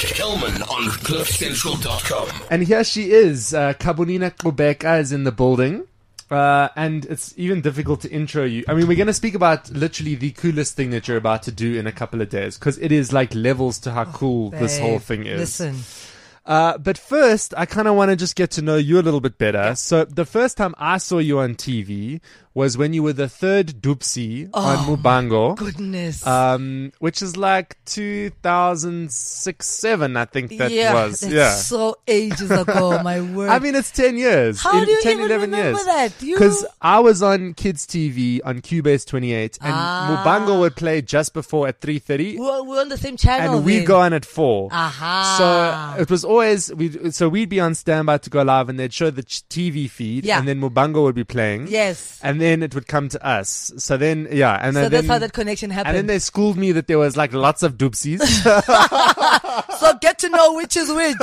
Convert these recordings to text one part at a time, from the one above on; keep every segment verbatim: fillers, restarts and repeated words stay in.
Kelman on cliff central dot com. And here she is. Uh, Kabonina Qubeka is in the building. Uh, and it's even difficult to intro you. I mean, we're going to speak about literally the coolest thing that you're about to do in a couple of days, because it is like levels to how cool Babe, this whole thing is. Listen. Uh, but first, I kind of want to just get to know you a little bit better. Yeah. So the first time I saw you on T V was when you were the third Dupsi Oh, on Mubango. Goodness. Um, which is like two thousand six, seven, I think that yeah, was. That's yeah. so ages ago, my word. I mean, it's ten years. How in, do you ten, even eleven remember years. that? You- Because I was on Kids T V on Cubase twenty-eight, and Ah. Mubango would play just before at three thirty. we're, we're on the same channel. And we'd then. go on at four. Aha. So it was always, we'd, so we'd be on standby to go live, and they'd show the ch- T V feed, Yeah. and then Mubango would be playing. Yes. And then it would come to us. So then, yeah. And So then, that's how that connection happened. And then they schooled me that there was like lots of Dupsies. So get to know which is which.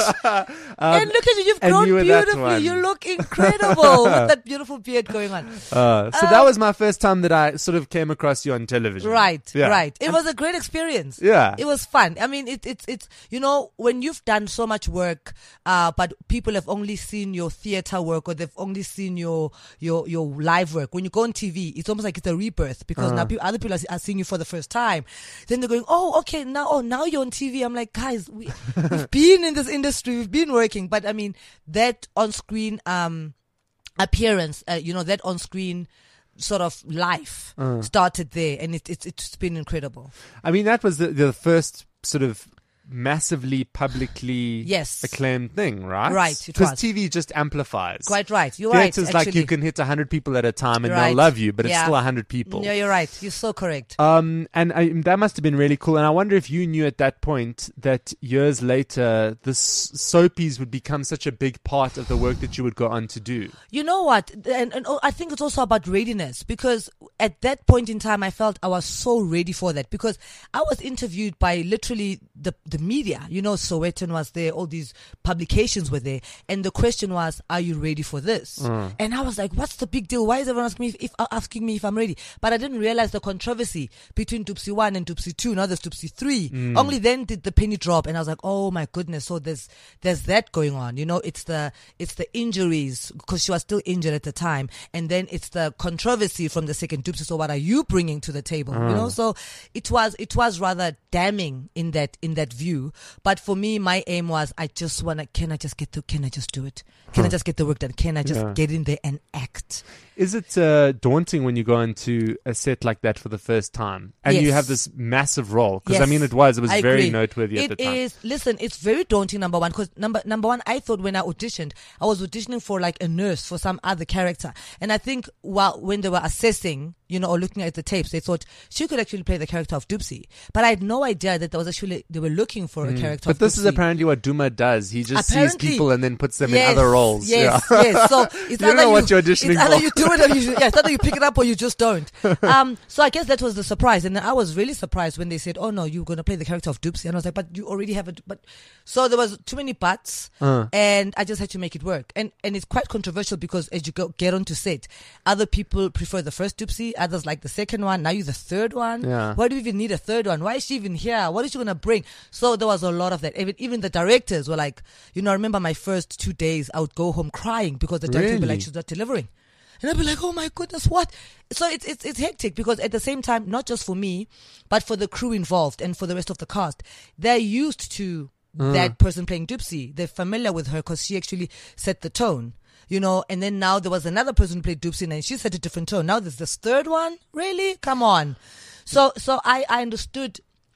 and look at you, you've and grown you were that beautifully. one. You look incredible with that beautiful beard going on. Uh, so that was my first time that I sort of came across you on television. Right, Yeah. right. It was a great experience. Yeah. It was fun. I mean, it, it's, it's, you know, when you've done so much work, uh, but people have only seen your theater work, or they've only seen your, your, your live work. When you go on T V, it's almost like it's a rebirth, because now people, other people are, are seeing you for the first time. Then they're going, oh, okay, now, oh, now you're on T V. I'm like, guys, we, we've been in this industry, we've been working, but I mean, that on-screen, um, appearance, uh, you know, that on-screen sort of life Uh. started there, and it, it, it's been incredible. I mean, that was the, the first sort of massively publicly Yes. acclaimed thing, right? Right, it Because was. T V just amplifies. Quite right. You're right. Theaters, like, actually. you can hit one hundred people at a time and Right. they'll love you, but it's Yeah. still one hundred people. Yeah, you're right. You're so correct. Um, and I, that must have been really cool. And I wonder if you knew at that point that years later, the s- soapies would become such a big part of the work that you would go on to do. You know what? And, and oh, I think it's also about readiness, because at that point in time, I felt I was so ready for that, because I was interviewed by literally the, the media. You know, Sowetan was there, all these publications were there. And the question was, are you ready for this? Mm. And I was like, what's the big deal? Why is everyone asking me if, if, asking me if I'm ready? But I didn't realize the controversy between Dupsi one and Dupsi two. Now there's Dupsi three. Mm. Only then did the penny drop. And I was like, oh my goodness. So there's, there's that going on. You know, it's the, it's the injuries, because she was still injured at the time. And then it's the controversy from the second Dupsi. So what are you bringing to the table? Mm. You know, so it was, it was rather damning in that, in that view. But for me, my aim was, I just want to, can I just get to, can I just do it? Can Huh. I just get the work done? Can I just Yeah. get in there and act? Is it uh, daunting when you go into a set like that for the first time and you Yes. have this massive role? Because I Yes, mean, it was it was I very agree. noteworthy at It the time. is. Listen, it's very daunting. Number one, because number number one, I thought when I auditioned, I was auditioning for like a nurse for some other character, and I think while when they were assessing, you know, or looking at the tapes, they thought she could actually play the character of Dupsi. But I had no idea that there was actually they were looking for a character. But of this is Dupsi. apparently what Duma does. He just sees Apparently. people and then puts them Yes, in other roles. Yes, yeah. yes. So it's You don't either know what you're auditioning it's either for. you do it or you yeah, it's either you pick it up or you just don't. Um, so I guess that was the surprise, and then I was really surprised when they said, "Oh no, you're going to play the character of Dupsi," and I was like, "But you already have it." But so there was too many buts, Uh. and I just had to make it work. And and it's quite controversial, because as you go get onto set, other people prefer the first Dupsi, others like the second one. Now you're the third one. Yeah. Why do we even need a third one? Why is she even here? What is she going to bring? So there was a lot of that. Even even the directors were like, you know, I remember my first two days, I would go home crying because the director would be Really? like, she's not delivering. And I'd be like, oh my goodness, what? So it's, it's, it's hectic, because at the same time, not just for me, but for the crew involved and for the rest of the cast, they're used to Uh. that person playing Dupsi. They're familiar with her because she actually set the tone, you know, and then now there was another person who played Dupsi and she set a different tone. Now there's this third one. Really? Come on. So, so I, I understood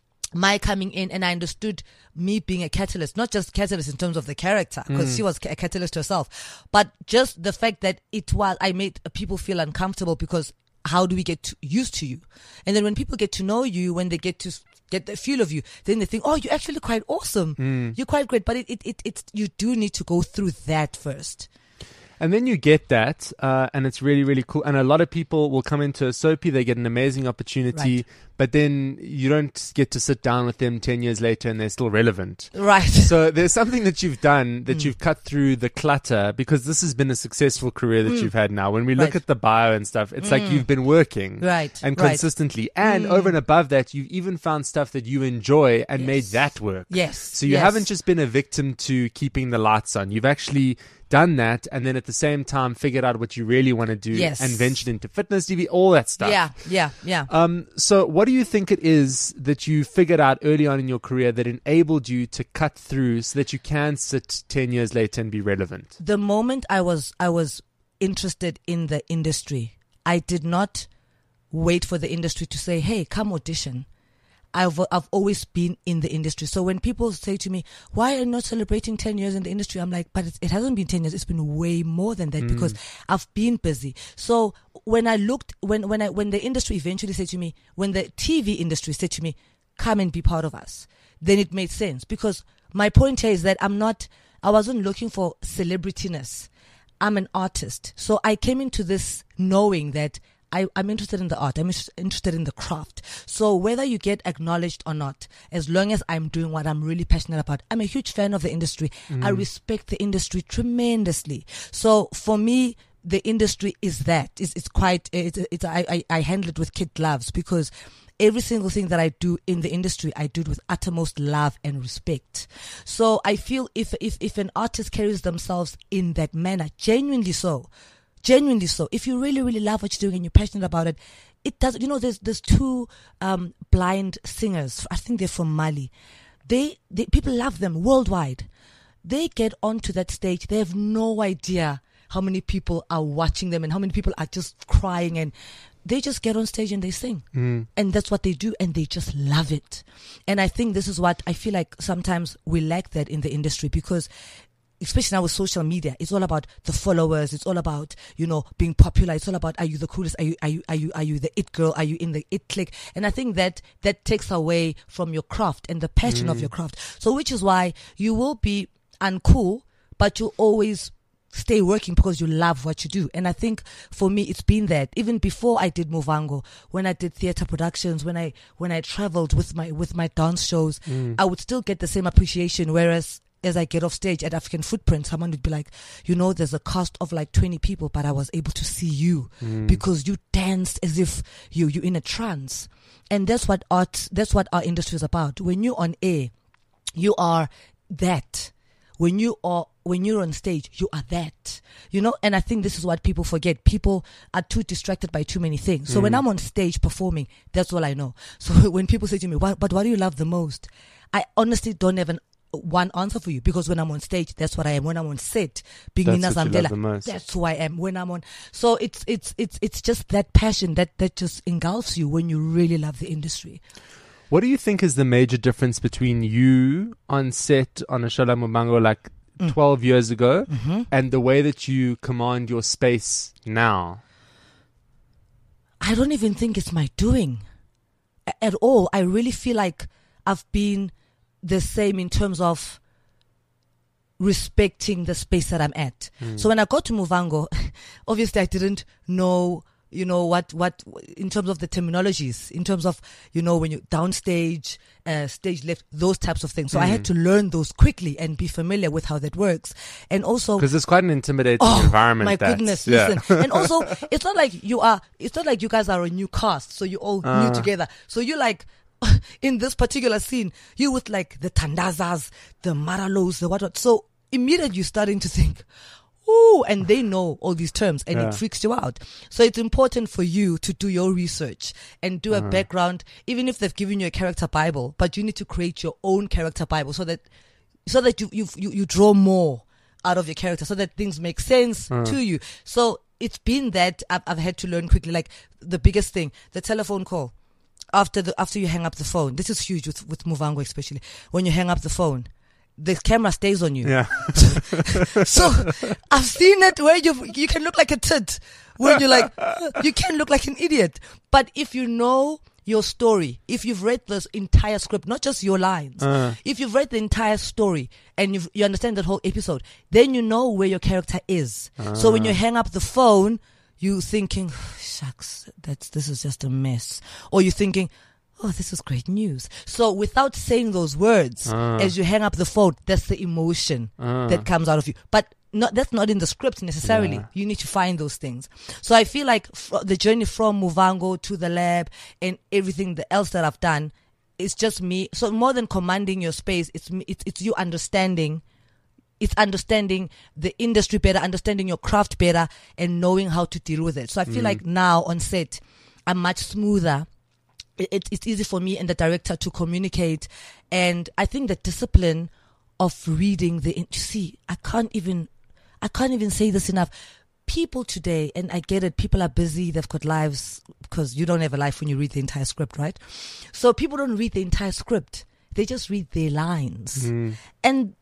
my coming in, and I understood me being a catalyst, not just catalyst in terms of the character, because Mm. she was a catalyst herself, but just the fact that it was, I made people feel uncomfortable, because how do we get to, used to you? And then when people get to know you, when they get to get the feel of you, then they think, oh, you're actually quite awesome. Mm. You're quite great. But it, it, it, it's, you do need to go through that first. And then you get that, uh, and it's really, really cool. And a lot of people will come into a soapy, they get an amazing opportunity, Right. but then you don't get to sit down with them ten years later and they're still relevant. Right. So there's something that you've done that mm. you've cut through the clutter, because this has been a successful career that mm. you've had now. When we look right. at the bio and stuff, it's mm. like you've been working right. and right. consistently. And mm. over and above that, you've even found stuff that you enjoy and yes. made that work. Yes. So you yes. haven't just been a victim to keeping the lights on. You've actually done that, and then at the same time figured out what you really want to do yes. and ventured into fitness T V, all that stuff. Yeah, yeah, yeah. Um, so what do you think it is that you figured out early on in your career that enabled you to cut through so that you can sit ten years later and be relevant? The moment I was I was interested in the industry, I did not wait for the industry to say, hey, come audition. I've I've always been in the industry. So when people say to me, why are you not celebrating ten years in the industry? I'm like, but it, it hasn't been ten years. It's been way more than that mm. because I've been busy. So when I looked, when, when I, when the industry eventually said to me, when the T V industry said to me, come and be part of us, then it made sense, because my point here is that I'm not, I wasn't looking for celebrityness. I'm an artist. So I came into this knowing that I, I'm interested in the art. I'm interested in the craft. So whether you get acknowledged or not, as long as I'm doing what I'm really passionate about, I'm a huge fan of the industry. Mm. I respect the industry tremendously. So for me, the industry is that. It's, it's quite, it's, it's, I, I, I handle it with kid gloves, because every single thing that I do in the industry, I do it with uttermost love and respect. So I feel if, if, if an artist carries themselves in that manner, genuinely so, Genuinely so. If you really, really love what you're doing and you're passionate about it, it does. You know, there's there's two um, blind singers. I think they're from Mali. They, they people love them worldwide. They get onto that stage. They have no idea how many people are watching them and how many people are just crying, and they just get on stage and they sing. Mm. And that's what they do, and they just love it. And I think this is what I feel like sometimes we lack that in the industry, because especially now with social media, it's all about the followers. It's all about, you know, being popular. It's all about, are you the coolest? Are you, are you, are you, are you the it girl? Are you in the it clique? And I think that that takes away from your craft and the passion mm. of your craft. So which is why you will be uncool, but you always stay working because you love what you do. And I think for me, it's been that even before I did Muvhango, when I did theater productions, when I, when I traveled with my, with my dance shows, mm. I would still get the same appreciation. Whereas as I get off stage at African Footprint, someone would be like, you know, there's a cast of like twenty people, but I was able to see you mm. because you danced as if you, you're in a trance. And that's what art, that's what our industry is about. When you're on air, you are that. When you are, when you're on stage, you are that, you know? And I think this is what people forget. People are too distracted by too many things. So mm. when I'm on stage performing, that's all I know. So when people say to me, what, but what do you love the most? I honestly don't have an one answer for you, because when I'm on stage, that's what I am. When I'm on set, being Nina Zambela, that's who I am. When I'm on, so it's it's it's it's just that passion that that just engulfs you when you really love the industry. What do you think is the major difference between you on set on a show like Muvhango like mm. twelve years ago mm-hmm. and the way that you command your space now? I don't even think it's my doing at all. I really feel like I've been the same in terms of respecting the space that I'm at. Mm. So when I got to Muvhango, obviously I didn't know, you know, what, what, in terms of the terminologies, in terms of, you know, when you downstage, uh, stage left, those types of things. So mm. I had to learn those quickly and be familiar with how that works. And also, because it's quite an intimidating oh, environment. My that's, goodness, yeah. listen. And also, it's not like you are, it's not like you guys are a new cast. So you all uh. new together. So you're like, in this particular scene, you with like the Tandazas, the Maralos, the what, what. So immediately you're starting to think, oh, and they know all these terms and yeah. it freaks you out. So it's important for you to do your research and do uh-huh. a background, even if they've given you a character Bible, but you need to create your own character Bible so that, so that you, you, you, you draw more out of your character so that things make sense uh-huh. to you. So it's been that I've, I've had to learn quickly, like the biggest thing, the telephone call. After the after you hang up the phone, this is huge with with Muvhango, especially when you hang up the phone, the camera stays on you. Yeah. So I've seen it where you you can look like a tit when you're like you can look like an idiot. But if you know your story, if you've read this entire script, not just your lines, uh. if you've read the entire story and you you understand that whole episode, then you know where your character is. Uh. So when you hang up the phone, you thinking, shucks, that's, this is just a mess. Or you're thinking, oh, this is great news. So without saying those words, Ah. as you hang up the phone, that's the emotion Ah. that comes out of you. But not, that's not in the script necessarily. Yeah. You need to find those things. So I feel like fr- the journey from Muvango to the lab and everything the- else that I've done, it's just me. So more than commanding your space, it's me, it's, it's you understanding. It's understanding the industry better, understanding your craft better, and knowing how to deal with it. So I feel like now on set, I'm much smoother. It, it, it's easy for me and the director to communicate. And I think the discipline of reading the, you see, I can't even, I can't even say this enough. People today, and I get it, people are busy, they've got lives, because you don't have a life when you read the entire script, right? So people don't read the entire script. They just read their lines. And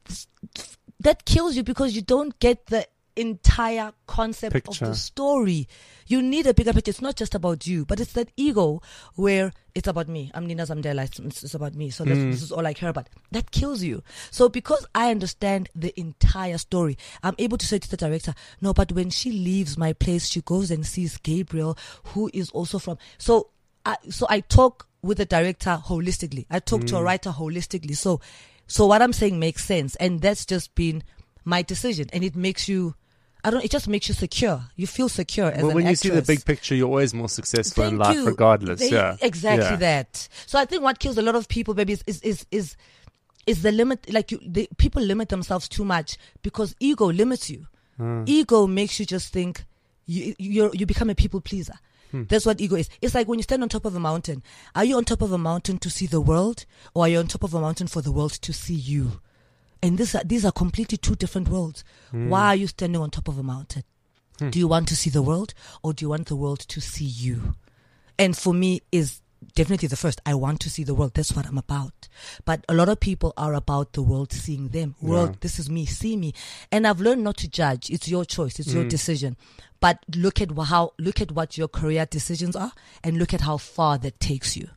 that kills you because you don't get the entire concept Picture. of the story. You need a bigger picture. It's not just about you, but it's that ego where it's about me. I'm Nina Zamdela. It's, it's about me. So that's, this is all I care about. That kills you. So because I understand the entire story, I'm able to say to the director, no, but when she leaves my place, she goes and sees Gabriel, who is also from. So I, so I talk with the director holistically. I talk to a writer holistically. So, so what I'm saying makes sense. And that's just been my decision. And it makes you, I don't, it just makes you secure. You feel secure as Well, an when you actress. see the big picture, you're always more successful in Thank life, you. regardless. They- yeah, exactly Yeah. that. So I think what kills a lot of people, baby, is is is is, is the limit. Like you, the, people limit themselves too much because ego limits you. Ego makes you just think you you you become a people pleaser. That's what ego is. It's like when you stand on top of a mountain. Are you on top of a mountain to see the world, or are you on top of a mountain for the world to see you? And these are these are completely two different worlds. Why are you standing on top of a mountain? Do you want to see the world, or do you want the world to see you? And for me, is definitely the first. I want to see the world. That's what I'm about. But a lot of people are about the world seeing them. World, Yeah. this is me. See me. And I've learned not to judge. It's your choice. It's your decision. But look at wha- how look at what your career decisions are, and look at how far that takes you.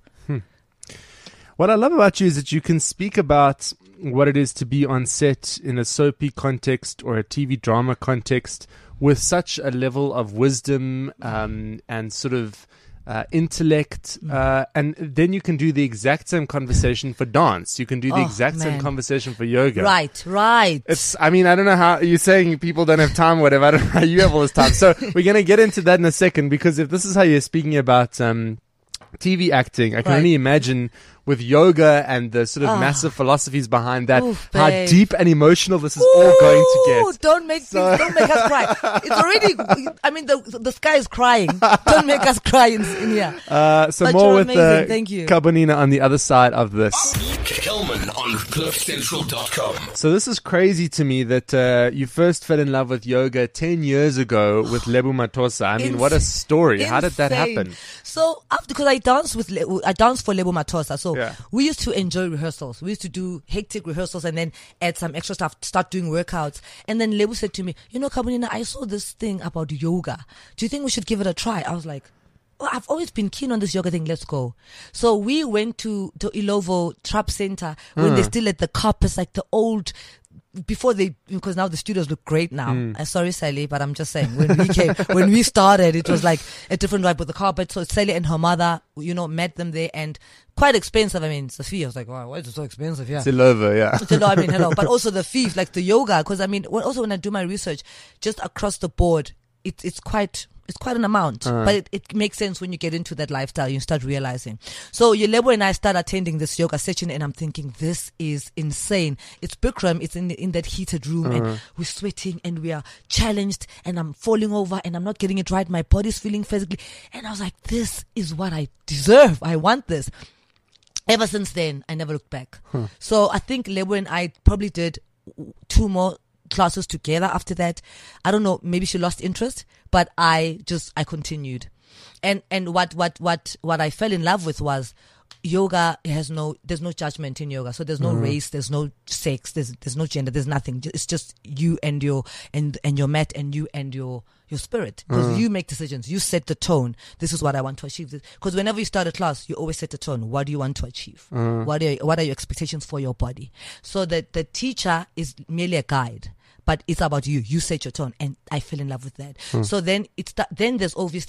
What I love about you is that you can speak about what it is to be on set in a soapy context or a T V drama context with such a level of wisdom um, and sort of uh, intellect. Uh, and then you can do the exact same conversation for dance. You can do the Oh, exact same man. conversation for yoga. Right, right. It's, I mean, I don't know how you're saying people don't have time, whatever. I don't know how you have all this time. So we're going to get into that in a second, because if this is how you're speaking about, um, T V acting, I can Right. only imagine with yoga and the sort of Ah. massive philosophies behind that, Oof, how babe. deep and emotional this is all going to Ooh, get. Don't make So- this, don't make us cry. It's already. I mean, the the sky is crying. Don't make us cry in, in here. Uh, so But more you're with amazing. the Thank you. Carbonina on the other side of this. Kelman on cliff central dot com. So this is crazy to me that uh, you first fell in love with yoga ten years ago with Lebu Matosa. I mean, what a story. How did that Insane. happen? So after, because I danced with, Le- I danced for Lebo Matosa. So Yeah. we used to enjoy rehearsals. We used to do hectic rehearsals and then add some extra stuff, start doing workouts. And then Lebu said to me, you know, Kabunina, I saw this thing about yoga. Do you think we should give it a try? I was like, oh, I've always been keen on this yoga thing. Let's go. So we went to, to Ilovo Trap Center when they still had the carpets, like the old, before they, because now the studios look great now. Mm. Uh, sorry, Sally, but I'm just saying, when we came, when we started, it was like a different vibe with the carpet. So Sally and her mother, you know, met them there, and quite expensive. I mean, Sophia, I was like, wow, why is it so expensive? Yeah. Still over, yeah. Hello, I mean, hello. But also the fees, like the yoga, because I mean, when, also when I do my research, just across the board, it, it's quite, it's quite an amount. Uh. But it, it makes sense when you get into that lifestyle, you start realizing. So Yelebo and I start attending this yoga session, and I'm thinking, this is insane. It's Bikram, it's in, in that heated room, Uh-huh. and we're sweating, and we are challenged, and I'm falling over, and I'm not getting it right. My body's feeling physically. And I was like, this is what I deserve. I want this. Ever since then, I never looked back. Huh. So I think Lebo and I probably did two more classes together after that. I don't know, maybe she lost interest, but I just, I continued. And, and what, what, what, what I fell in love with was yoga has no, there's no judgment in yoga. So there's no Mhm. race, there's no sex, there's, there's no gender, there's nothing. Ju- It's just you and your, and, and your mat and you and your, your spirit. Because Mhm. you make decisions. You set the tone. This is what I want to achieve. Because whenever you start a class, you always set the tone. What do you want to achieve? Mhm. What are, what are your expectations for your body? So that the teacher is merely a guide, but it's about you. You set your tone, and I fell in love with that. Hmm. So then it's th- then there's obviously now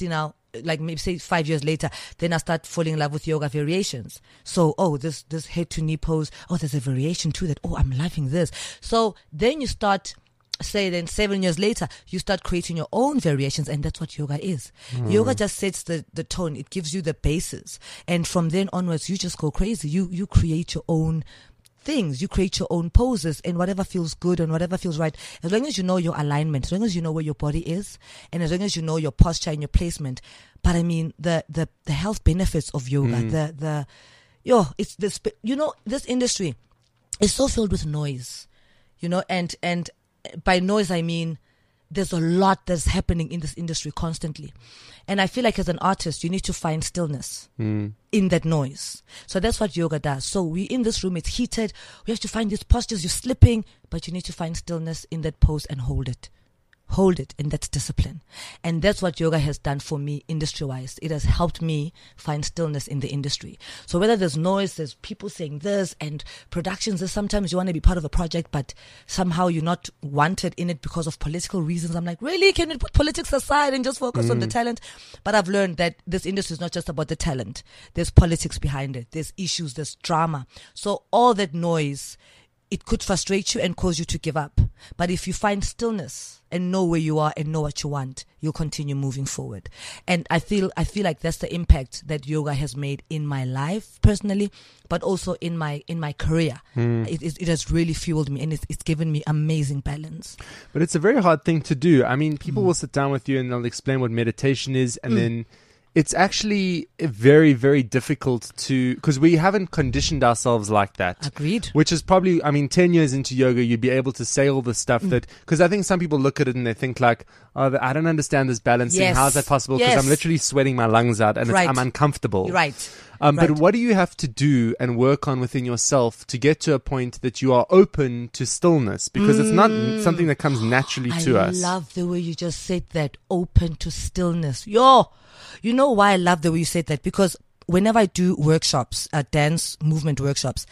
like maybe say five years later, then I start falling in love with yoga variations. So, oh, this, this head to knee pose. Oh, there's a variation to that. Oh, I'm loving this. So then you start, say then seven years later, you start creating your own variations, and that's what yoga is. Mm. Yoga just sets the, the tone. It gives you the basis. And from then onwards, you just go crazy. You, you create your own things. You create your own poses, and whatever feels good and whatever feels right. As long as you know your alignment, as long as you know where your body is, and as long as you know your posture and your placement. But I mean, the, the, the health benefits of yoga, mm. the, the, yo, it's this, you know, this industry is so filled with noise, you know, and, and by noise, I mean, there's a lot that's happening in this industry constantly. And I feel like as an artist, you need to find stillness mm. in that noise. So that's what yoga does. So we in this room, it's heated. We have to find these postures. You're slipping, but you need to find stillness in that pose and hold it. Hold it, and that's discipline. And that's what yoga has done for me industry-wise. It has helped me find stillness in the industry. So whether there's noise, there's people saying this, and productions, there's sometimes you want to be part of a project, but somehow you're not wanted in it because of political reasons. I'm like, really? Can we put politics aside and just focus mm. on the talent? But I've learned that this industry is not just about the talent. There's politics behind it. There's issues. There's drama. So all that noise, it could frustrate you and cause you to give up. But if you find stillness and know where you are and know what you want, you'll continue moving forward. And I feel, I feel like that's the impact that yoga has made in my life personally, but also in my, in my career. Mm. It, it, it has really fueled me, and it's, it's given me amazing balance. But it's a very hard thing to do. I mean, people mm. will sit down with you and they'll explain what meditation is, and mm. then it's actually very, very difficult to, because we haven't conditioned ourselves like that. Agreed. Which is probably, I mean, ten years into yoga, you'd be able to say all the stuff mm. that, because I think some people look at it and they think like, oh, I don't understand this balancing. Yes. How is that possible? Because yes. I'm literally sweating my lungs out and right. it's, I'm uncomfortable. Right. Um, right. But what do you have to do and work on within yourself to get to a point that you are open to stillness? Because mm. it's not something that comes naturally I to us. I love the way you just said that, open to stillness. Yo, you know why I love the way you said that? Because whenever I do workshops, uh, dance movement workshops,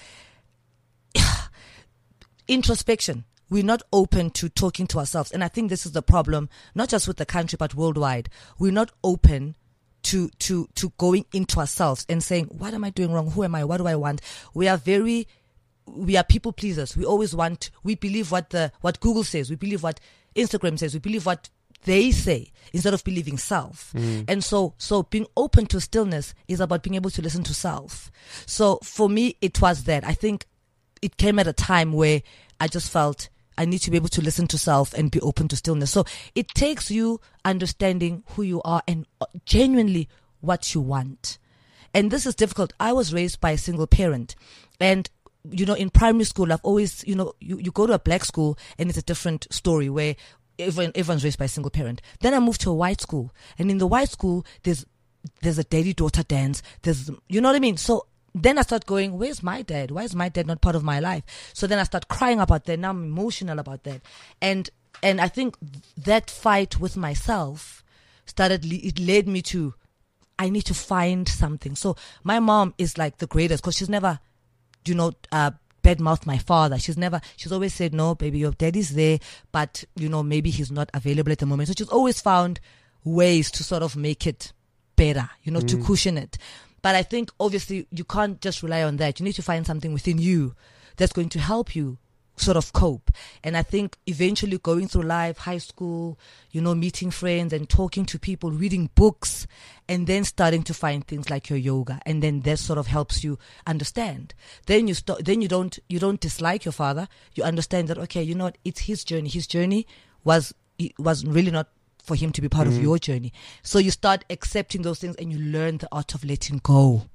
introspection. We're not open to talking to ourselves. And I think this is the problem, not just with the country, but worldwide. We're not open to, to, to going into ourselves and saying, what am I doing wrong? Who am I? What do I want? We are very, we are people pleasers. We always want, we believe what the, what Google says. We believe what Instagram says. We believe what they say instead of believing self. Mm. And so, so being open to stillness is about being able to listen to self. So for me, it was that. I think it came at a time where I just felt I need to be able to listen to self and be open to stillness. So it takes you understanding who you are and genuinely what you want. And this is difficult. I was raised by a single parent, and you know, in primary school, I've always, you know, you, you go to a black school and it's a different story where everyone, everyone's raised by a single parent. Then I moved to a white school, and in the white school, there's, there's a daddy-daughter dance. There's, you know what I mean? So then I start going, where's my dad? Why is my dad not part of my life? So then I start crying about that. Now I'm emotional about that. And, and I think that fight with myself started, it led me to, I need to find something. So my mom is like the greatest, because she's never, you know, uh, badmouthed my father. She's never, she's always said, no, baby, your daddy's there, but, you know, maybe he's not available at the moment. So she's always found ways to sort of make it better, you know, mm. to cushion it. But I think obviously you can't just rely on that. You need to find something within you that's going to help you sort of cope. And I think eventually going through life, high school, you know, meeting friends and talking to people, reading books, and then starting to find things like your yoga. And then that sort of helps you understand. Then you st- then you don't, you don't dislike your father. You understand that, okay, you know what, it's his journey. His journey was, was really not for him to be part mm. of your journey. So you start accepting those things and you learn the art of letting go.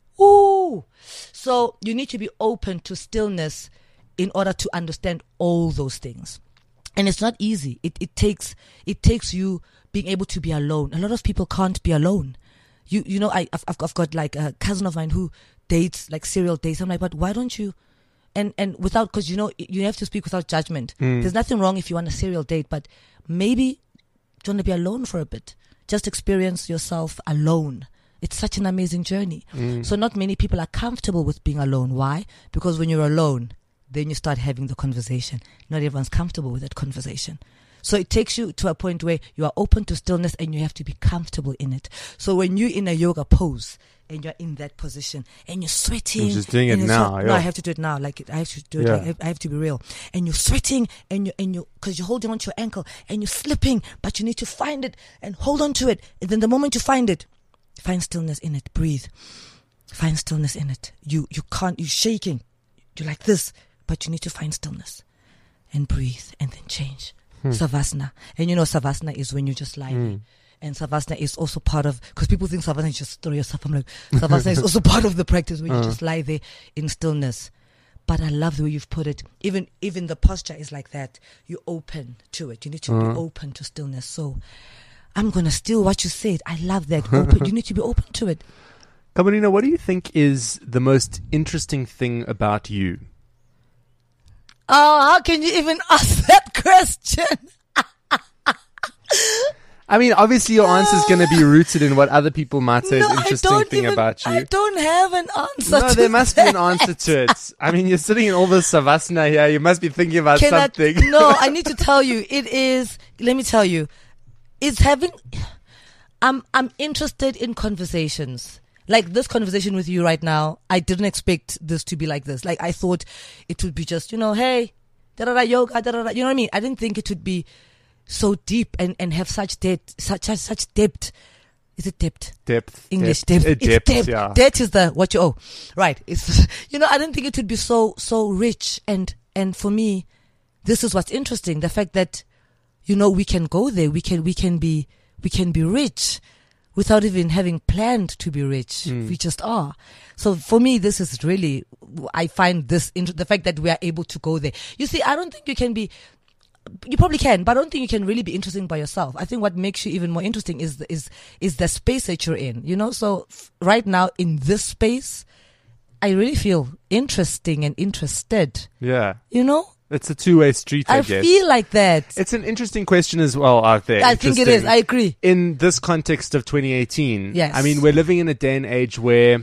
Ooh. So you need to be open to stillness in order to understand all those things. And it's not easy. It it takes it takes you being able to be alone. A lot of people can't be alone. You you know, I I've, I've got like a cousin of mine who dates, like serial dates. I'm like, but why don't you? And and without, because you know, you have to speak without judgment. Mm. There's nothing wrong if you want a serial date, but maybe you want to be alone for a bit. Just experience yourself alone. It's such an amazing journey. Mm. So not many people are comfortable with being alone. Why? Because when you're alone, then you start having the conversation. Not everyone's comfortable with that conversation. So it takes you to a point where you are open to stillness and you have to be comfortable in it. So when you're in a yoga pose and you're in that position and you're sweating. I'm just doing it and you're now. sweat- yeah. No, I have to do it now. Like I have to do it. Yeah. Like, I have to be real. And you're sweating and you and you because you're holding onto your ankle and you're slipping, but you need to find it and hold on to it. And then the moment you find it, find stillness in it. Breathe. Find stillness in it. You you can't. You're shaking. You're like this, but you need to find stillness and breathe and then change. Hmm. Savasana. And you know Savasana is when you just lie Hmm. there. And Savasana is also part of, because people think Savasana is just throw yourself. I'm like, Savasana is also part of the practice where you Uh. just lie there in stillness. But I love the way you've put it. Even even the posture is like that. You're open to it. You need to Uh. be open to stillness. So I'm going to steal what you said. I love that. Open. You need to be open to it. Kabonina, what do you think is the most interesting thing about you? Oh, how can you even ask that question? I mean, obviously your answer is going to be rooted in what other people might say No, is I interesting don't thing even- about you. I don't have an answer No, to there must be an that. answer to it. I mean, you're sitting in all this savasana here. You must be thinking about Can I- something. no, I need to tell you, it is, let me tell you, it's having, I'm, I'm interested in conversations. Like this conversation with you right now, I didn't expect this to be like this. Like I thought it would be just, you know, hey, da-da-da, yoga, da-da-da, you know what I mean? I didn't think it would be so deep and, and have such depth, such, such, such depth. Is it depth? Depth. English depth. depth. Uh, It's depth, depth. yeah. Depth is the what you owe. Right. It's you know, I didn't think it would be so so rich and and for me, this is what's interesting. The fact that, you know, we can go there, we can we can be we can be rich without even having planned to be rich. Mm. We just are. So for me, this is really, I find this int- the fact that we are able to go there. You see, I don't think you can be. You probably can, but I don't think you can really be interesting by yourself. I think what makes you even more interesting is the, is is the space that you're in. You know, so f- right now in this space, I really feel interesting and interested. Yeah. You know, It's a two-way street, I, I guess. feel like that. It's an interesting question as well out there. I think it is. Interesting. I agree. In this context of twenty eighteen, Yes. I mean, we're living in a day and age where,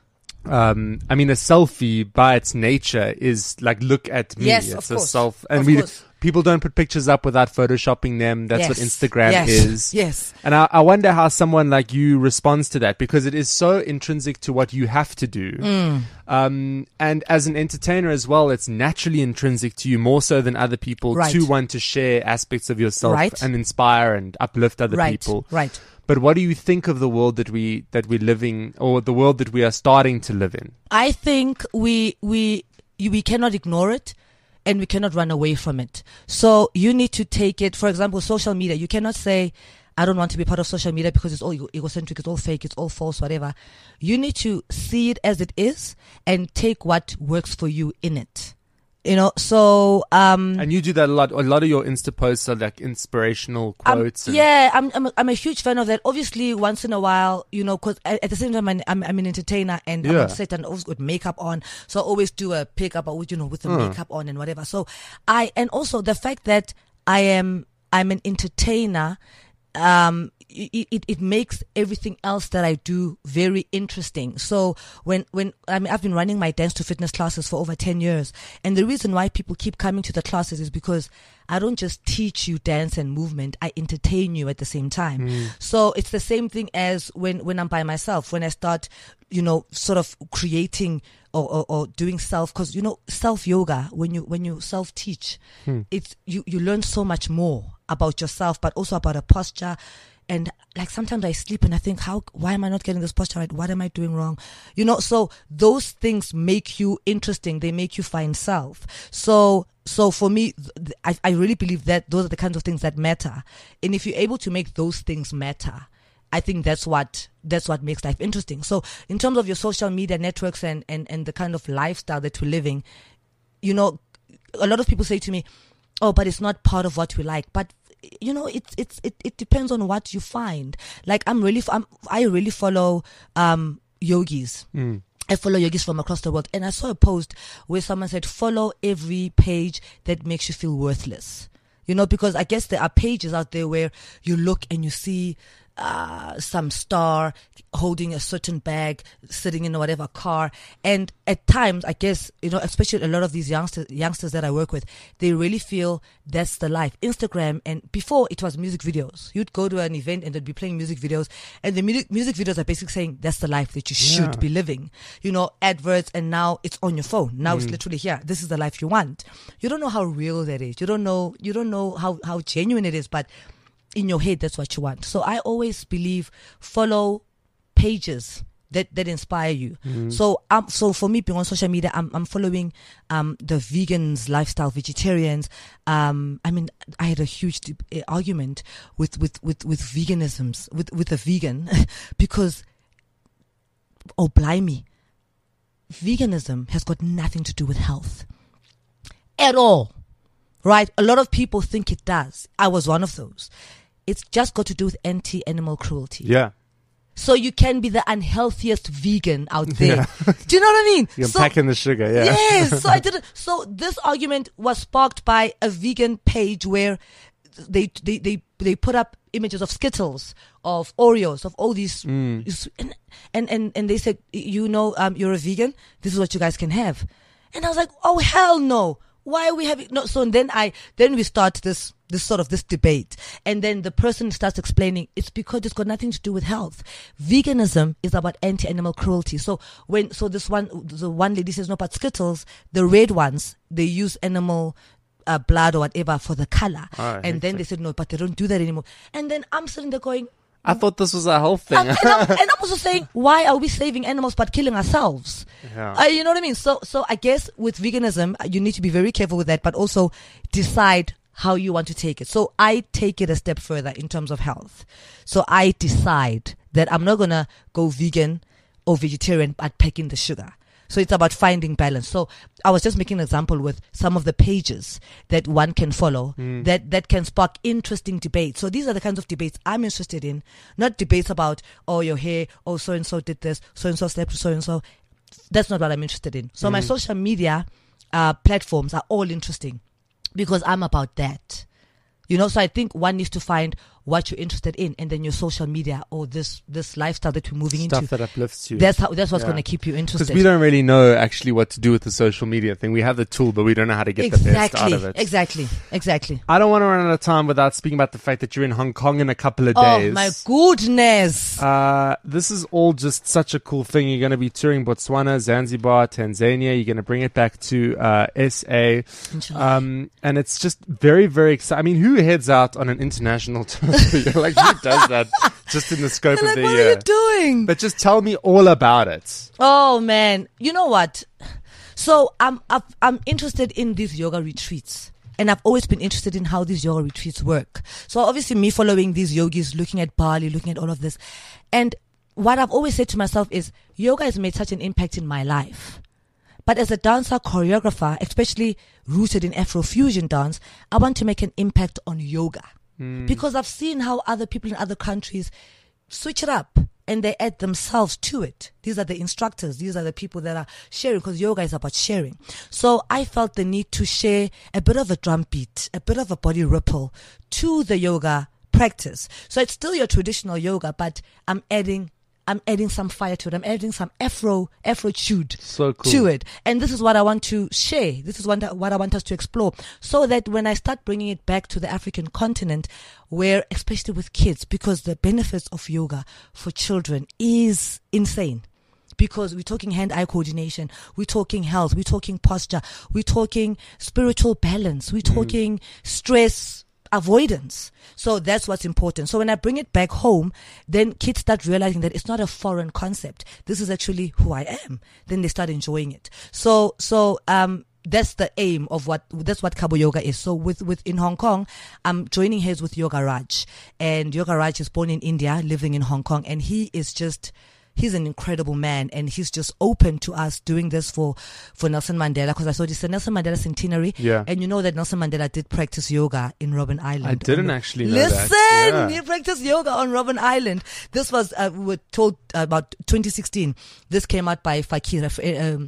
um, I mean, a selfie by its nature is like, look at me. Yes, it's of a course. self, and Of we course. people don't put pictures up without photoshopping them. That's what Yes. Instagram Yes. is. Yes. And I, I wonder how someone like you responds to that, because it is so intrinsic to what you have to do. Mm. Um, and as an entertainer as well, it's naturally intrinsic to you more so than other people Right. to want to share aspects of yourself Right. and inspire and uplift other Right. people. Right. But what do you think of the world that we that we're living, or the world that we are starting to live in? I think we we you- we cannot ignore it, and we cannot run away from it. So you need to take it. For example, social media. You cannot say, "I don't want to be part of social media because it's all ego- egocentric, it's all fake, it's all false, whatever." You need to see it as it is and take what works for you in it. You know. So um, And you do that a lot. A lot of your Insta posts are like inspirational Um, quotes. and yeah, I'm, I'm, a, I'm a huge fan of that. Obviously, once in a while, you know, because at, at the same time, I'm, I'm, I'm an entertainer and I'm Yeah. on set and always with makeup on. So I always do a pick up, you know, with the Uh. makeup on and whatever. So I, and also the fact that I am, I'm an entertainer, um, it, it, it makes everything else that I do very interesting. So when, when, I mean, I've been running my dance to fitness classes for over ten years. And the reason why people keep coming to the classes is because I don't just teach you dance and movement. I entertain you at the same time. So it's the same thing as when, when I'm by myself, when I start, you know, sort of creating or, or, or doing self, cause you know, self yoga, when you, when you self teach, it's, you, you learn so much more about yourself, but also about a posture. And like sometimes I sleep and I think, how, why am I not getting this posture right? What am I doing wrong? You know, so those things make you interesting. They make you find self. So, so for me, th- th- I, I really believe that those are the kinds of things that matter. And if you're able to make those things matter, I think that's what, that's what makes life interesting. So in terms of your social media networks and, and, and the kind of lifestyle that we're living, you know, a lot of people say to me, oh, but it's not part of what we like. But you know, it's it's it, it depends on what you find. Like I'm really, I'm, I really follow um yogis. Mm. I follow yogis from across the world, and I saw a post where someone said, "Follow every page that makes you feel worthless." You know, because I guess there are pages out there where you look and you see uh, some star, holding a certain bag, sitting in whatever car. And at times, I guess, you know, especially a lot of these youngsters, youngsters that I work with, they really feel that's the life. Instagram, and before it was music videos. You'd go to an event and they'd be playing music videos, and the music, music videos are basically saying that's the life that you should Yeah. be living. You know, adverts, and now it's on your phone. Now it's literally here. This is the life you want. You don't know how real that is. You don't know, you don't know how, how genuine it is, but in your head, that's what you want. So I always believe follow pages that, that inspire you. Mm-hmm. So um, so for me, being on social media, I'm I'm following um the vegans, lifestyle vegetarians. Um, I mean, I had a huge deb- uh, argument with with with with veganisms with with a vegan because, oh blimey, veganism has got nothing to do with health at all, right? A lot of people think it does. I was one of those. It's just got to do with anti-animal cruelty. Yeah. So you can be the unhealthiest vegan out there. Do you know what I mean? You're so, packing the sugar, yeah. Yes. So I did it. So this argument was sparked by a vegan page where they they they, they put up images of Skittles, of Oreos, of all these, Mm. and, and and and they said, you know, um, you're a vegan. This is what you guys can have. And I was like, oh hell no. Why are we having no? So then I then we start this this sort of this debate, and then the person starts explaining it's because it's got nothing to do with health. Veganism is about anti-animal cruelty. So when so this one the one lady says no, but Skittles, the red ones, they use animal uh, blood or whatever for the color, Oh, and then they said no, but they don't do that anymore. And then I'm sitting there going, I thought this was a health thing. um, and, I'm, and I'm also saying, why are we saving animals but killing ourselves? Yeah. Uh, you know what I mean? So, so I guess with veganism, you need to be very careful with that, but also decide how you want to take it. So I take it a step further in terms of health. So I decide that I'm not gonna go vegan or vegetarian, but pack in the sugar. So it's about finding balance. So I was just making an example with some of the pages that one can follow Mm. that, that can spark interesting debates. So these are the kinds of debates I'm interested in, not debates about, oh, your hair, oh, so-and-so did this, so-and-so slept with so-and-so. That's not what I'm interested in. So my Mm. social media uh, platforms are all interesting because I'm about that. You know, so I think one needs to find what you're interested in, and then your social media or this this lifestyle that we're moving Stuff into. that uplifts you. That's how. That's what's Yeah. going to keep you interested. Because we don't really know actually what to do with the social media thing. We have the tool, but we don't know how to get the best out of it. Exactly. Exactly. I don't want to run out of time without speaking about the fact that you're in Hong Kong in a couple of Oh days. my goodness. Uh, this is all just such a cool thing. You're going to be touring Botswana, Zanzibar, Tanzania. You're going to bring it back to uh, S A. Inshallah. Um, and it's just very, very exciting. I mean, who heads out on an international tour? You're like, who does that just in the scope They're of like, the what year? are you doing? But just tell me all about it. Oh man, you know what? So I'm I've, I'm interested in these yoga retreats, and I've always been interested in how these yoga retreats work. So obviously, me following these yogis, looking at Bali, looking at all of this, and what I've always said to myself is, yoga has made such an impact in my life. But as a dancer, choreographer, especially rooted in Afrofusion dance, I want to make an impact on yoga. Because I've seen how other people in other countries switch it up and they add themselves to it. These are the instructors. These are the people that are sharing, because yoga is about sharing. So I felt the need to share a bit of a drum beat, a bit of a body ripple to the yoga practice. So it's still your traditional yoga, but I'm adding I'm adding some fire to it. I'm adding some Afro, Afro-tude So cool. to it. And this is what I want to share. This is what, what I want us to explore. So that when I start bringing it back to the African continent, where, especially with kids, because the benefits of yoga for children is insane. Because we're talking hand-eye coordination, we're talking health, we're talking posture, we're talking spiritual balance, we're talking stress avoidance. So that's what's important. So when I bring it back home, then kids start realizing that it's not a foreign concept. This is actually who I am. Then they start enjoying it. So, so, um, that's the aim of what, that's what Cabo Yoga is. So with, with, in Hong Kong, I'm joining hands with Yoga Raj, and Yoga Raj is born in India, living in Hong Kong, and he is just, he's an incredible man, and he's just open to us doing this for, for Nelson Mandela, because I saw this Nelson Mandela centenary. Yeah. And you know that Nelson Mandela did practice yoga in Robben Island. I didn't actually know Listen, that. Yeah. he practiced yoga on Robben Island. This was, uh, we were told about twenty sixteen. This came out by Fakir, um,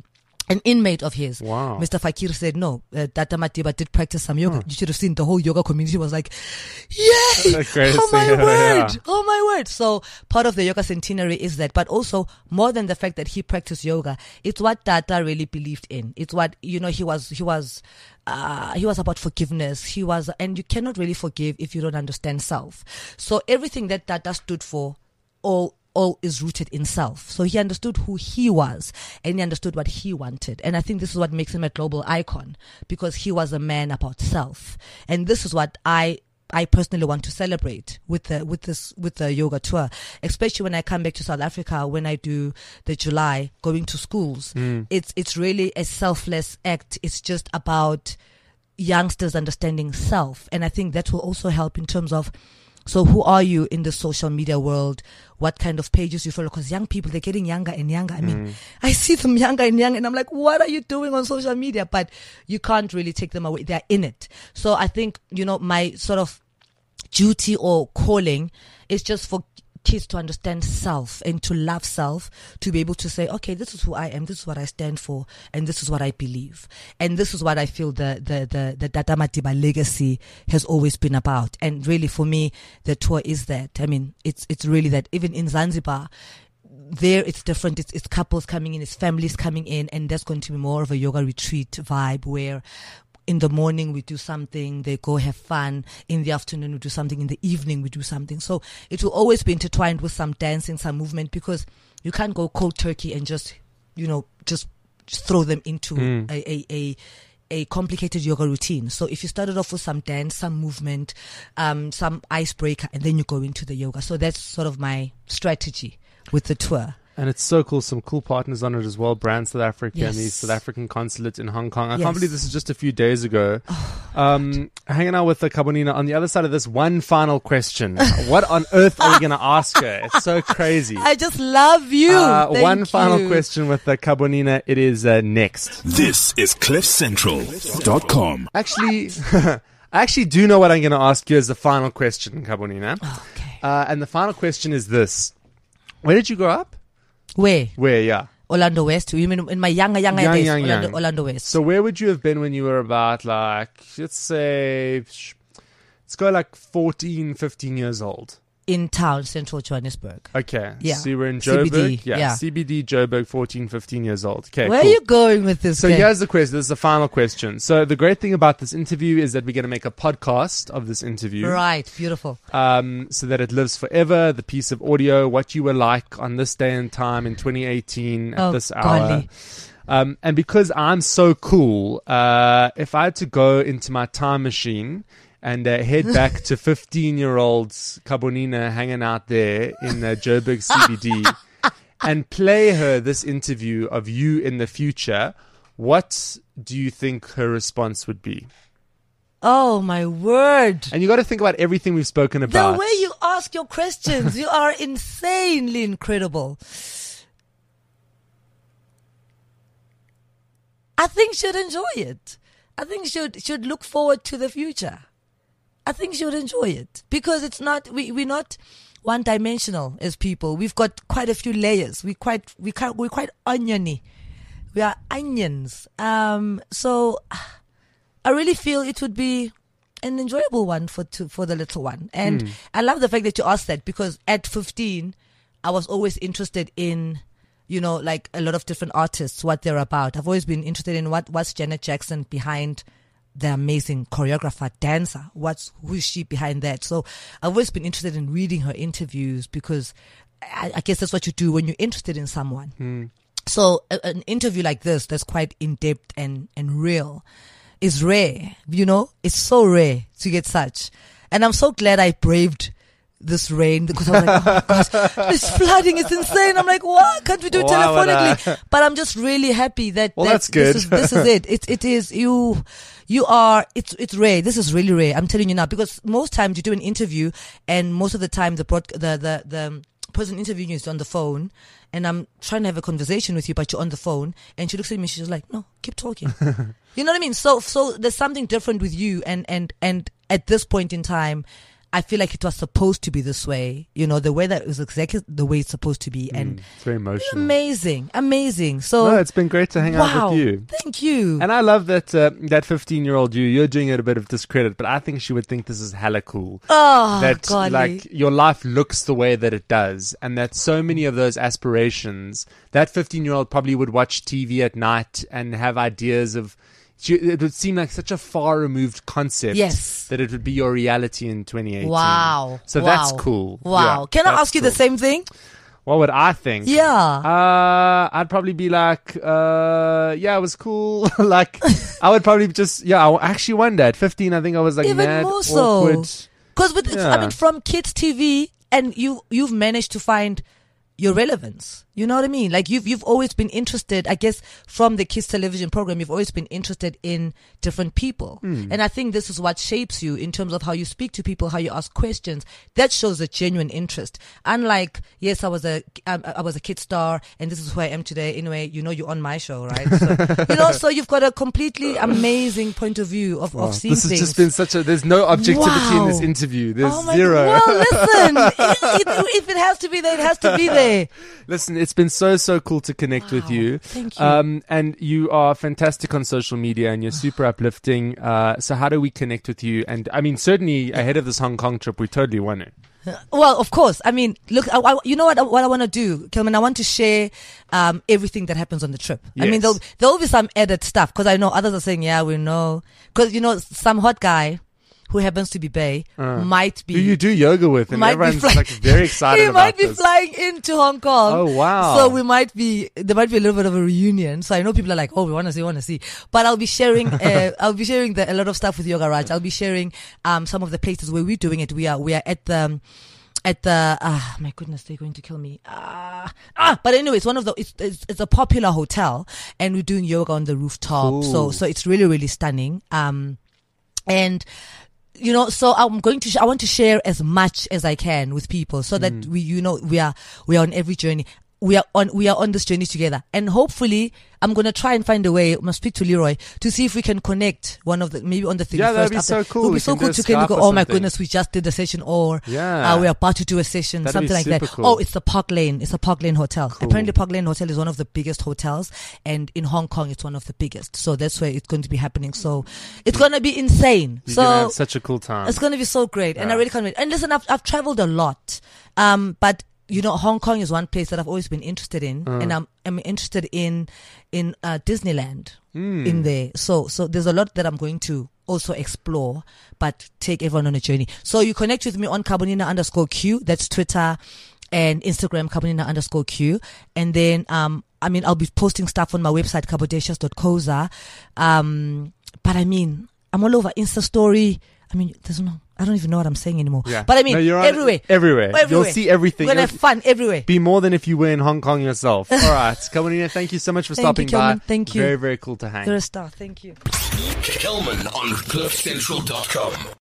an inmate of his, Wow. Mister Fakir, said, no, uh, Tata Matiba did practice some yoga. You should have seen the whole yoga community was like, yay! The greatest Oh my thing ever, word! yeah. Oh my word! So part of the yoga centenary is that, but also more than the fact that he practiced yoga, it's what Tata really believed in. It's what, you know, he was, he was, uh, he was about forgiveness. He was, and you cannot really forgive if you don't understand self. So everything that Tata stood for, all, all is rooted in self. So he understood who he was and he understood what he wanted. And I think this is what makes him a global icon, because he was a man about self. And this is what I I personally want to celebrate with the with this with the yoga tour, especially when I come back to South Africa, when I do the July going to schools. Mm. It's it's really a selfless act. It's just about youngsters understanding self. And I think that will also help in terms of, so who are you in the social media world? What kind of pages you follow? Because young people, they're getting younger and younger. I mean, Mm. I see them younger and younger and I'm like, what are you doing on social media? But you can't really take them away. They're in it. So I think, you know, my sort of duty or calling is just for kids to understand self and to love self, to be able to say, okay, this is who I am, this is what I stand for, and this is what I believe. And this is what I feel the the the, the Tata Matiba legacy has always been about. And really for me, the tour is that. I mean, it's it's really that. Even in Zanzibar, there it's different. It's, it's couples coming in, it's families coming in, and there's going to be more of a yoga retreat vibe where in the morning we do something, they go have fun. In the afternoon we do something. In the evening we do something. So it will always be intertwined with some dancing, some movement, because you can't go cold turkey and just, you know, just, just throw them into Mm. a, a, a a complicated yoga routine. So if you started off with some dance, some movement, um, some icebreaker, and then you go into the yoga. So that's sort of my strategy with the tour. And it's so cool. Some cool partners on it as well. Brand South Africa Yes. and the South African consulate in Hong Kong. I Yes. can't believe this is just a few days ago. Um, hanging out with the Kabonina. On the other side of this, one final question. What on earth are we going to ask her? It's so crazy. I just love you. Uh, Thank one final you. question with the Kabonina. It is uh, next. This is cliff central dot com. Actually, I actually do know what I'm going to ask you as the final question, Kabonina. Okay. Uh, and the final question is this. Where did you grow up? Where? Where, yeah. Orlando West. You mean in my younger, younger Young, days? young, Orlando, young. Orlando West. So where would you have been when you were about like, let's say, sh- let's go like fourteen, fifteen years old? In town, central Johannesburg. Okay. Yeah. So you were in C B D, Joburg? Yeah. yeah. C B D, Joburg, fourteen, fifteen years old. Okay, Where cool. are you going with this? So Ken? here's the question. This is the final question. So the great thing about this interview is that we're going to make a podcast of this interview. Right, beautiful. Um, so that it lives forever. The piece of audio, what you were like on this day and time in twenty eighteen at Oh, this hour. golly. Um, and because I'm so cool, uh, if I had to go into my time machine and uh, head back to fifteen-year-old Kabonina hanging out there in uh, Joburg C B D and play her this interview of you in the future, what do you think her response would be? Oh my word. And you got to think about everything we've spoken about. The way you ask your questions, you are insanely incredible. I think should enjoy it. I think should should look forward to the future. I think should enjoy it because it's not we we're not one dimensional as people. We've got quite a few layers. We quite we quite we're quite oniony. We are onions. Um. So I really feel it would be an enjoyable one for to, for the little one. And Mm. I love the fact that you asked that because at fifteen, I was always interested in, you know, like a lot of different artists, what they're about. I've always been interested in what what's Janet Jackson behind the amazing choreographer, dancer. What's who is she behind that? So I've always been interested in reading her interviews because I, I guess that's what you do when you're interested in someone. Mm. So a, an interview like this, that's quite in depth and and real, is rare. You know, it's so rare to get such, and I'm so glad I braved this rain because I was like, oh my gosh, this flooding is insane. I'm like, what? Can't we do it Why would telephonically? I? But I'm just really happy that, Well, that that's good. This is, this is it. It it is you. You are. It's it's rare. This is really rare. I'm telling you now because most times you do an interview and most of the time the broad, the the the person interviewing you is on the phone and I'm trying to have a conversation with you, but you're on the phone and she looks at me. She's like, no, keep talking. You know what I mean? So so there's something different with you and and and at this point in time. I feel like it was supposed to be this way. You know, the way that it was exactly the way it's supposed to be. And Mm, it's very emotional. amazing, amazing. So No, it's been great to hang wow, out with you. thank you. And I love that uh, that fifteen-year-old you, you're doing it a bit of discredit, but I think she would think this is hella cool. oh, that golly. like your life looks the way that it does, and that so many of those aspirations, that fifteen-year-old probably would watch T V at night and have ideas of. It would seem like such a far removed concept Yes. that it would be your reality in twenty eighteen. Wow. So wow. that's cool. Wow. Yeah, Can I that's ask you the cool. same thing? What would I think? Yeah. Uh, I'd probably be like, uh, yeah, it was cool. Like, I would probably just, yeah, I actually wonder. At fifteen, I think I was like Even mad, more so. awkward. Because with I Yeah. mean, from kids T V, and you you've managed to find your relevance. You know what I mean? Like you've you've always been interested, I guess, from the kids television program, you've always been interested in different people. Mm. And I think this is what shapes you in terms of how you speak to people, how you ask questions. That shows a genuine interest. Unlike, yes, I was a um, I was a kid star and this is who I am today. Anyway, you know you're on my show, right? So, you know, so you've got a completely amazing point of view of, Wow. of seeing This has things. just been such a, there's no objectivity in this Wow. interview. There's Oh my zero. God. Well, listen, it, it, if it has to be there, it has to be there. Listen, it's been so, so cool to connect with Wow. you. Thank you. Um, and you are fantastic on social media and you're super uplifting. Uh, so how do we connect with you? And I mean, certainly ahead of this Hong Kong trip, we totally want to. Well, of course. I mean, look, I, I, you know what? What I want to do, Kelman. I want to share um, everything that happens on the trip. I mean, Yes. there'll there'll be some added stuff because I know others are saying, "Yeah, we know," because you know, some hot guy who happens to be Bay Uh, might be. Who you do yoga with, and might be everyone's fly- like very excited he about might be this. flying into Hong Kong. Oh, wow. So we might be there might be a little bit of a reunion. So I know people are like, oh, we want to see, want to see. But I'll be sharing, uh, I'll be sharing the, a lot of stuff with Yoga Raj. I'll be sharing um some of the places where we're doing it. We are we are at the. Um, At the ah my goodness, they're going to kill me ah ah. But anyway, it's one of the it's it's, it's a popular hotel, and we're doing yoga on the rooftop. Cool. So so it's really really stunning. Um, and you know, so I'm going to sh- I want to share as much as I can with people, so that we you know we are we are on every journey. We are on we are on this journey together, and hopefully I'm gonna try and find a way. I'm gonna speak to Leroy to see if we can connect one of the maybe on the thirty-first. Yeah, that'd be after. so cool. It would We be so can do cool a to kind of Skype go. or Oh my something. goodness, we just did a session, or Yeah. uh, we are about to do a session, That'd something be like that. super cool. Oh, it's the Park Lane. It's a Park Lane hotel. Cool. Apparently, Park Lane Hotel is one of the biggest hotels, and in Hong Kong, it's one of the biggest. So that's where it's going to be happening. So it's gonna be insane. You're so gonna have such a cool time. it's going to be so great. And I Yeah. really can't wait. And listen, I've, I've traveled a lot. Um, but you know, Hong Kong is one place that I've always been interested in. Uh. And I'm, I'm interested in, in, uh, Disneyland Mm. in there. So, so there's a lot that I'm going to also explore, but take everyone on a journey. So you connect with me on Carbonina underscore Q. That's Twitter and Instagram, Carbonina underscore Q. And then, um, I mean, I'll be posting stuff on my website, carbodatius dot coza. Um, but I mean, I'm all over Insta story. I mean, there's no, I don't even know what I'm saying anymore. Yeah. But I mean, No, you're on- everywhere. everywhere. Everywhere. You'll see everything. We're going to have fun everywhere. Be more than if you were in Hong Kong yourself. All right, Carbonina, thank you so much for Thank stopping you, Kelman. by. Thank you. Very, very cool to hang. You're a star. Thank you. Kelman on cliff central dot com.